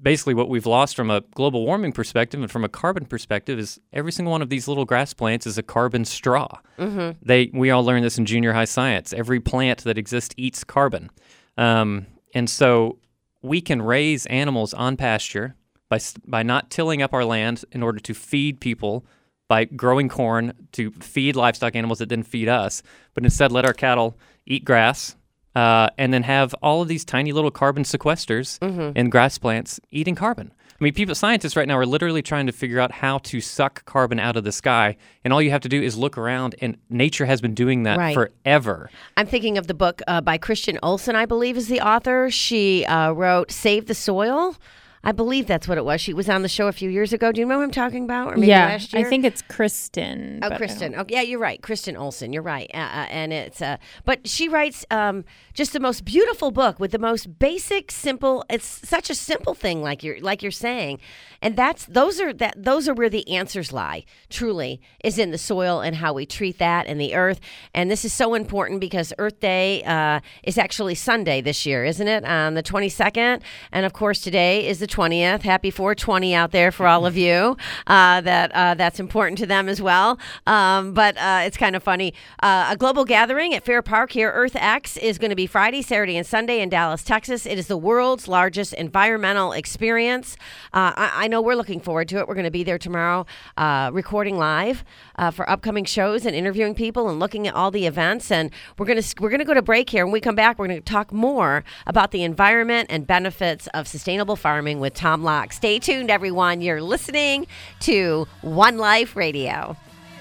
basically what we've lost from a global warming perspective and from a carbon perspective is every single one of these little grass plants is a carbon straw. Mm-hmm. We all learned this in junior high science. Every plant that exists eats carbon. And so we can raise animals on pasture by not tilling up our land in order to feed people, by growing corn to feed livestock animals that then feed us, but instead let our cattle eat grass, and then have all of these tiny little carbon sequesters in grass plants eating carbon. I mean, scientists right now are literally trying to figure out how to suck carbon out of the sky, and all you have to do is look around, and nature has been doing that forever. I'm thinking of the book by Kristen Olson, I believe is the author. She wrote Save the Soil. I believe that's what it was. She was on the show a few years ago. Do you know what I'm talking about? Or maybe last year? I think it's Kristen. Oh, Kristen. Oh, yeah, you're right. Kristen Olson. You're right. And it's, but she writes just the most beautiful book with the most basic, simple. It's such a simple thing, like you're saying, and those are where the answers lie. Truly, is in the soil and how we treat that and the earth. And this is so important because Earth Day is actually Sunday this year, isn't it? On the 22nd, and of course today is the 20th. Happy 420 out there for all of you. That's important to them as well. But it's kind of funny. A global gathering at Fair Park here, Earth X, is going to be Friday, Saturday, and Sunday in Dallas, Texas. It is the world's largest environmental experience. I know we're looking forward to it. We're going to be there tomorrow, recording live for upcoming shows and interviewing people and looking at all the events. And we're going to go to break here. When we come back, we're going to talk more about the environment and benefits of sustainable farming with Tom Locke. Stay tuned, everyone. You're listening to One Life Radio.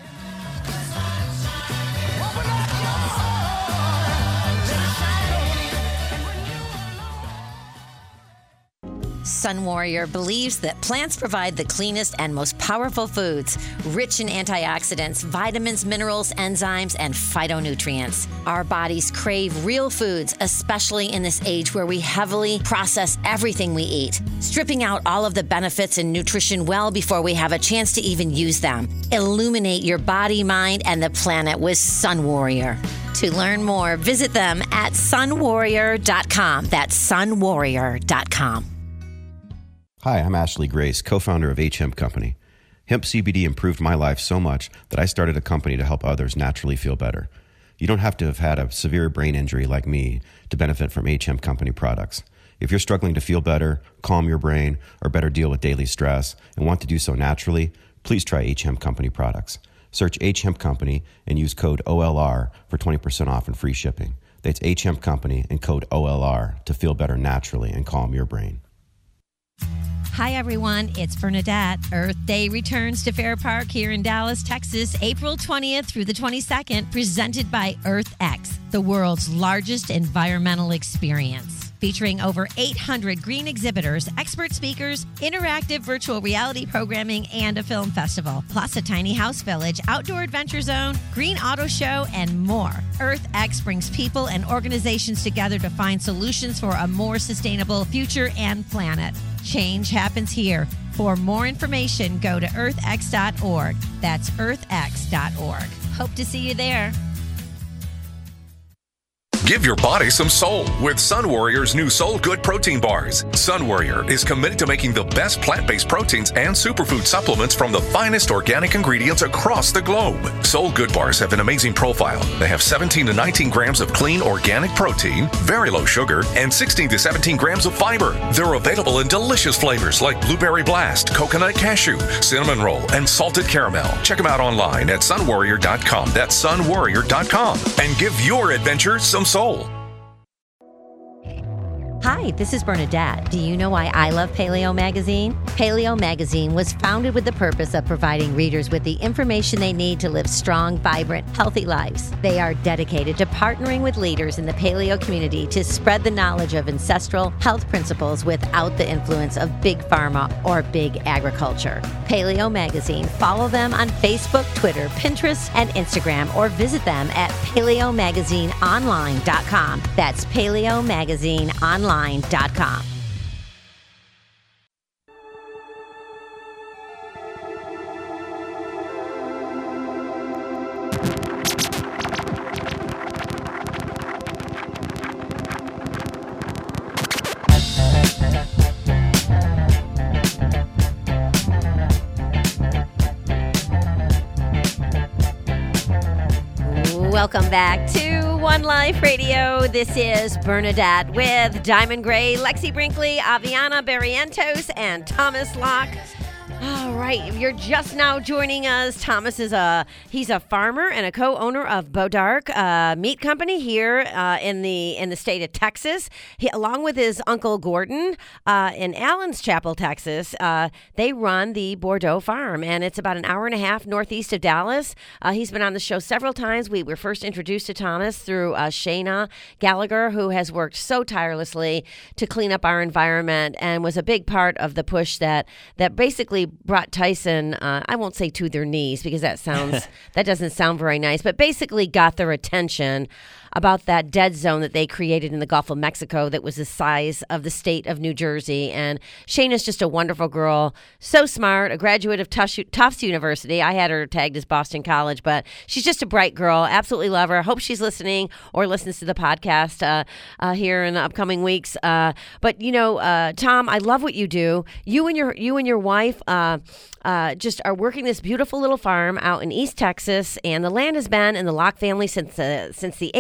Sun Warrior believes that plants provide the cleanest and most powerful foods, rich in antioxidants, vitamins, minerals, enzymes, and phytonutrients. Our bodies crave real foods, especially in this age where we heavily process everything we eat, stripping out all of the benefits and nutrition well before we have a chance to even use them. Illuminate your body, mind, and the planet with Sun Warrior. To learn more, visit them at sunwarrior.com. That's sunwarrior.com. Hi, I'm Ashley Grace, co-founder of Hemp Company. Hemp CBD improved my life so much that I started a company to help others naturally feel better. You don't have to have had a severe brain injury like me to benefit from Hemp Company products. If you're struggling to feel better, calm your brain, or better deal with daily stress and want to do so naturally, please try Hemp Company products. Search Hemp Company and use code OLR for 20% off and free shipping. That's Hemp Company and code OLR to feel better naturally and calm your brain. Hi, everyone. It's Bernadette. Earth Day returns to Fair Park here in Dallas, Texas, April 20th through the 22nd, presented by Earth X, the world's largest environmental experience. Featuring over 800 green exhibitors, expert speakers, interactive virtual reality programming, and a film festival, plus a tiny house village, outdoor adventure zone, green auto show, and more. Earth X brings people and organizations together to find solutions for a more sustainable future and planet. Change happens here. For more information, go to earthx.org. That's earthx.org. Hope to see you there. Give your body some soul with Sun Warrior's new Soul Good protein bars. Sun Warrior is committed to making the best plant-based proteins and superfood supplements from the finest organic ingredients across the globe. Soul Good bars have an amazing profile. They have 17 to 19 grams of clean organic protein, very low sugar, and 16 to 17 grams of fiber. They're available in delicious flavors like blueberry blast, coconut cashew, cinnamon roll, and salted caramel. Check them out online at sunwarrior.com. That's sunwarrior.com. And give your adventure some soul. Hi, this is Bernadette. Do you know why I love Paleo Magazine? Paleo Magazine was founded with the purpose of providing readers with the information they need to live strong, vibrant, healthy lives. They are dedicated to partnering with leaders in the paleo community to spread the knowledge of ancestral health principles without the influence of big pharma or big agriculture. Paleo Magazine. Follow them on Facebook, Twitter, Pinterest, and Instagram, or visit them at paleomagazineonline.com. That's paleomagazineonline.com. Welcome back to One Life Radio. This is Bernadette with Diamond Gray, Lexi Brinkley, Aviana Barrientos, and Thomas Locke. All right, if you're just now joining us, Thomas is he's a farmer and a co-owner of Bodark Meat Company here in the state of Texas. Along with his uncle Gordon in Allens Chapel, Texas, they run the Bordeaux Farm, and it's about an hour and a half northeast of Dallas. He's been on the show several times. We were first introduced to Thomas through Shayna Gallagher, who has worked so tirelessly to clean up our environment and was a big part of the push that basically brought Tyson, I won't say to their knees because that doesn't sound very nice, but basically got their attention about that dead zone that they created in the Gulf of Mexico that was the size of the state of New Jersey. And Shayna's just a wonderful girl, so smart, a graduate of Tufts University. I had her tagged as Boston College, but she's just a bright girl. Absolutely love her. Hope she's listening or listens to the podcast here in the upcoming weeks. But Tom, I love what you do. You and your wife just are working this beautiful little farm out in East Texas, and the land has been in the Locke family since the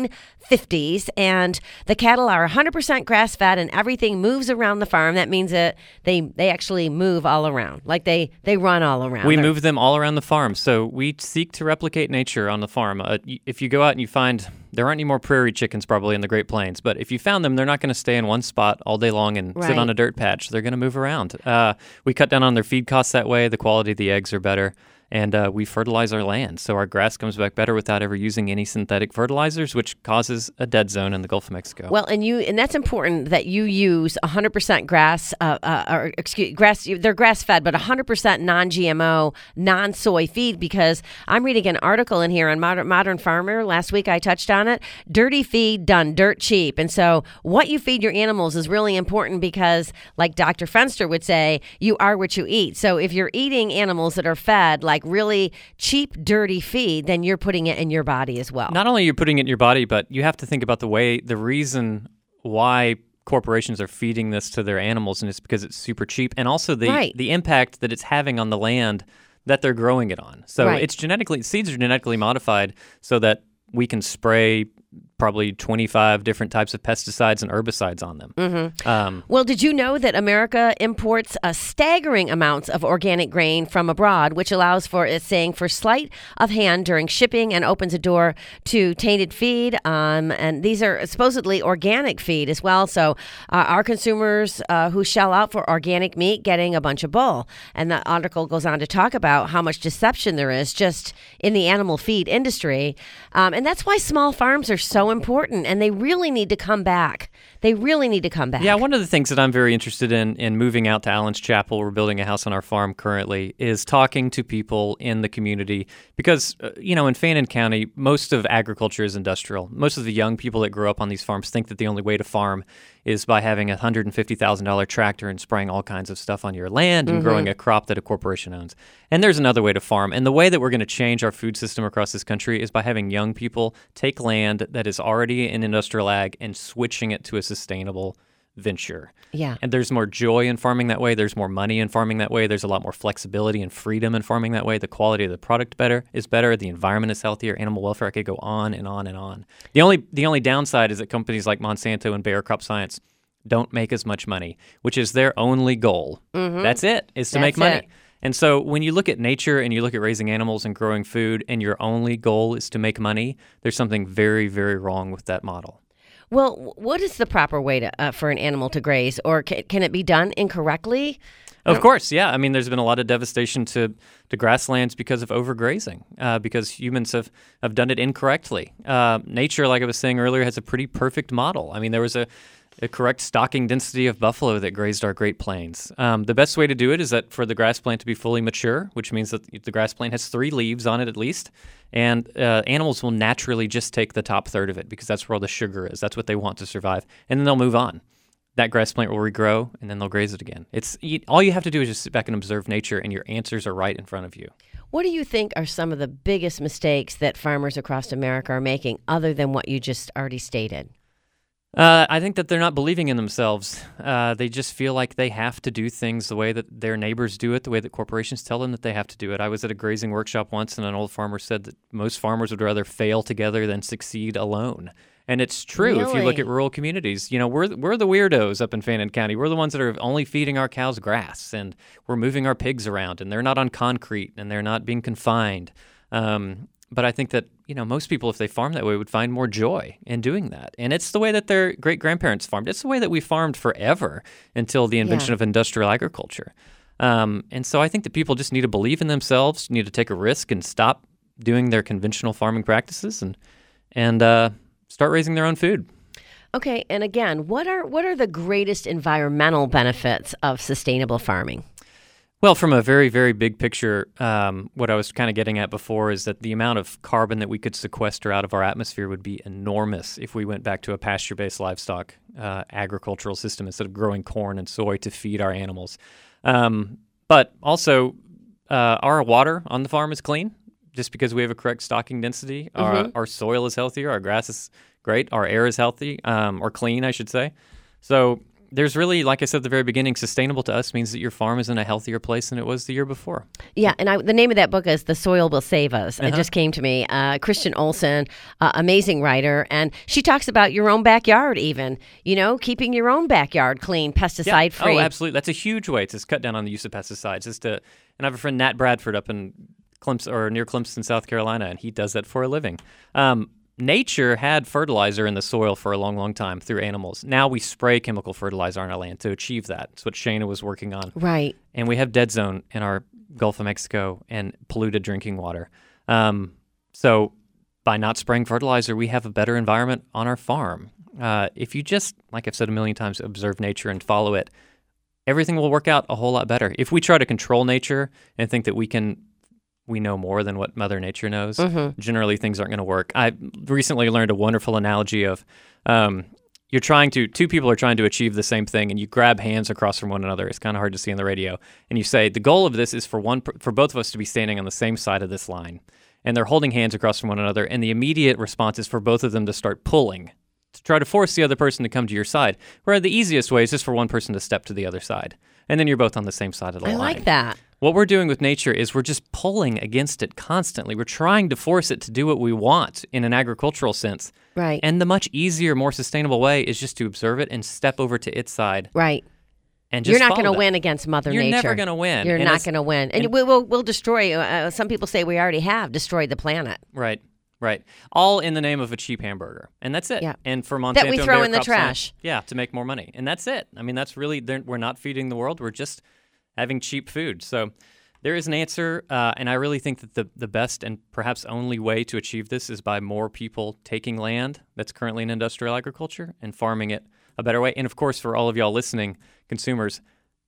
1850s, and the cattle are 100% grass-fed, and everything moves around the farm. That means that they actually move all around, like they run all around. We move them all around the farm, so we seek to replicate nature on the farm. If you go out and you find there aren't any more prairie chickens probably in the Great Plains, but if you found them, they're not going to stay in one spot all day long and sit on a dirt patch. They're going to move around. We cut down on their feed costs that way. The quality of the eggs are better. And we fertilize our land, so our grass comes back better without ever using any synthetic fertilizers, which causes a dead zone in the Gulf of Mexico. Well, and that's important that you use 100% grass, they're grass-fed, but 100% non-GMO, non-soy feed, because I'm reading an article in here on Modern Farmer. Last week I touched on it. Dirty feed done dirt cheap. And so what you feed your animals is really important because, like Dr. Fenster would say, you are what you eat. So if you're eating animals that are fed like really cheap, dirty feed, then you're putting it in your body as well. Not only are you putting it in your body, but you have to think about the reason why corporations are feeding this to their animals, and it's because it's super cheap, and also the impact that it's having on the land that they're growing it on. So seeds are genetically modified so that we can spray probably 25 different types of pesticides and herbicides on them. Mm-hmm. Well, did you know that America imports a staggering amounts of organic grain from abroad, which allows for sleight of hand during shipping and opens a door to tainted feed? And these are supposedly organic feed as well. So our consumers who shell out for organic meat getting a bunch of bull. And the article goes on to talk about how much deception there is just in the animal feed industry. And that's why small farms are so important, and they really need to come back. Yeah, one of the things that I'm very interested in moving out to Allens Chapel, we're building a house on our farm currently, is talking to people in the community because, in Fannin County, most of agriculture is industrial. Most of the young people that grow up on these farms think that the only way to farm is by having a $150,000 tractor and spraying all kinds of stuff on your land and growing a crop that a corporation owns. And there's another way to farm. And the way that we're going to change our food system across this country is by having young people take land that is already in industrial ag and switching it to a sustainable venture. Yeah. And there's more joy in farming that way. There's more money in farming that way. There's a lot more flexibility and freedom in farming that way. The quality of the product is better. The environment is healthier. Animal welfare, I could go on and on and on. The only downside is that companies like Monsanto and Bayer Crop Science don't make as much money, which is their only goal. Mm-hmm. That's it, is to make money. And so when you look at nature and you look at raising animals and growing food and your only goal is to make money, there's something very, very wrong with that model. Well, what is the proper way for an animal to graze, or can it be done incorrectly? Of course, yeah. I mean, there's been a lot of devastation to grasslands because of overgrazing, because humans have done it incorrectly. Nature, like I was saying earlier, has a pretty perfect model. I mean, there was a correct stocking density of buffalo that grazed our Great Plains. The best way to do it is that for the grass plant to be fully mature, which means that the grass plant has 3 leaves on it at least, and animals will naturally just take the top third of it because that's where all the sugar is. That's what they want to survive. And then they'll move on. That grass plant will regrow, and then they'll graze it again. All you have to do is just sit back and observe nature, and your answers are right in front of you. What do you think are some of the biggest mistakes that farmers across America are making other than what you just already stated? I think that they're not believing in themselves. They just feel like they have to do things the way that their neighbors do it, the way that corporations tell them that they have to do it. I was at a grazing workshop once, and an old farmer said that most farmers would rather fail together than succeed alone. And it's true. If you look at rural communities, we're the weirdos up in Fannin County. We're the ones that are only feeding our cows grass, and we're moving our pigs around, and they're not on concrete, and they're not being confined. But I think that, most people, if they farm that way, would find more joy in doing that. And it's the way that their great-grandparents farmed. It's the way that we farmed forever until the invention of industrial agriculture. And so I think that people just need to believe in themselves, need to take a risk and stop doing their conventional farming practices and start raising their own food. Okay, and again, what are the greatest environmental benefits of sustainable farming? Well, from a very, very big picture, what I was kind of getting at before is that the amount of carbon that we could sequester out of our atmosphere would be enormous if we went back to a pasture-based livestock agricultural system instead of growing corn and soy to feed our animals. But also, our water on the farm is clean just because we have a correct stocking density. Our soil is healthier. Our grass is great. Our air is healthy, or clean, I should say. So there's really, like I said at the very beginning, sustainable to us means that your farm is in a healthier place than it was the year before. Yeah, and the name of that book is The Soil Will Save Us. It just came to me. Christian Olsen, amazing writer, and she talks about your own backyard even, keeping your own backyard clean, pesticide-free. Oh, absolutely. That's a huge way to cut down on the use of pesticides. And I have a friend, Nat Bradford, up in Clemson, or near Clemson, South Carolina, and he does that for a living. Nature had fertilizer in the soil for a long, long time through animals. Now we spray chemical fertilizer on our land to achieve that. It's what Shana was working on. Right. And we have dead zone in our Gulf of Mexico and polluted drinking water. So by not spraying fertilizer, we have a better environment on our farm. If you just, like I've said a million times, observe nature and follow it, everything will work out a whole lot better. If we try to control nature and think that we know more than what Mother Nature knows, generally things aren't going to work. I recently learned a wonderful analogy of two people are trying to achieve the same thing, and you grab hands across from one another. It's kind of hard to see on the radio. And you say, the goal of this is for both of us to be standing on the same side of this line. And they're holding hands across from one another, and the immediate response is for both of them to start pulling, to try to force the other person to come to your side. Where the easiest way is just for one person to step to the other side. And then you're both on the same side of the line. I like that. What we're doing with nature is we're just pulling against it constantly. We're trying to force it to do what we want in an agricultural sense. Right. And the much easier, more sustainable way is just to observe it and step over to its side. Right. And just You're not going to win against Mother Nature. You're never going to win. You're not going to win. And we'll destroy, some people say we already have destroyed the planet. Right. Right. All in the name of a cheap hamburger. And that's it. Yeah. And for Monsanto that we throw in the Crop trash. Science, to make more money. And that's it. I mean, that's really, we're not feeding the world. We're just having cheap food. So there is an answer. And I really think that the best and perhaps only way to achieve this is by more people taking land that's currently in industrial agriculture and farming it a better way. And of course, for all of y'all listening, consumers,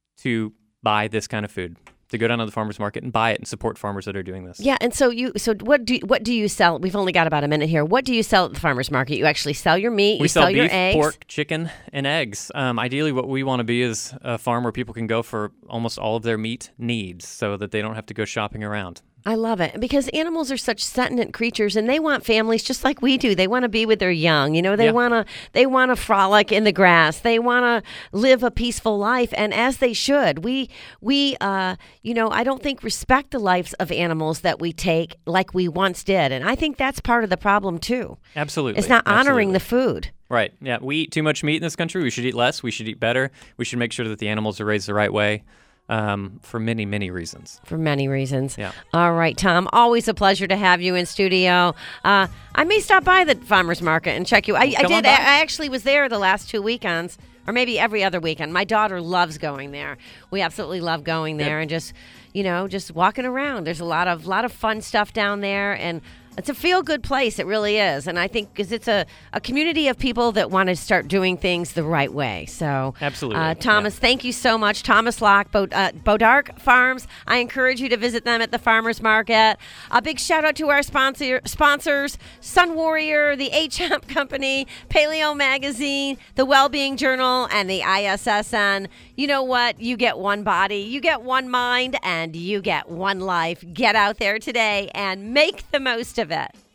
to buy this kind of food, to go down to the farmer's market and buy it and support farmers that are doing this. Yeah, and so what do you sell? We've only got about a minute here. What do you sell at the farmer's market? You actually sell your meat, we sell sell your beef, eggs? Pork, chicken, and eggs. Ideally, what we want to be is a farm where people can go for almost all of their meat needs so that they don't have to go shopping around. I love it because animals are such sentient creatures and they want families just like we do. They want to be with their young. They want to frolic in the grass. They want to live a peaceful life, and as they should. We I don't think respect the lives of animals that we take like we once did, and I think that's part of the problem too. Absolutely. It's not honoring the food. Right. Yeah. We eat too much meat in this country. We should eat less. We should eat better. We should make sure that the animals are raised the right way. For many, many reasons. For many reasons. Yeah. All right, Tom. Always a pleasure to have you in studio. I may stop by the farmer's market and check you. I did. I actually was there the last 2 weekends, or maybe every other weekend. My daughter loves going there. We absolutely love going there and just walking around. There's a lot of fun stuff down there, and it's a feel-good place. It really is. And I think because it's a community of people that want to start doing things the right way. So, absolutely. Thomas, thank you so much. Thomas Locke, Bodark Farms. I encourage you to visit them at the farmer's market. A big shout-out to our sponsors, Sun Warrior, the HEMP Company, Paleo Magazine, the Wellbeing Journal, and the ISSN. You know what? You get one body, you get one mind, and you get one life. Get out there today and make the most of it.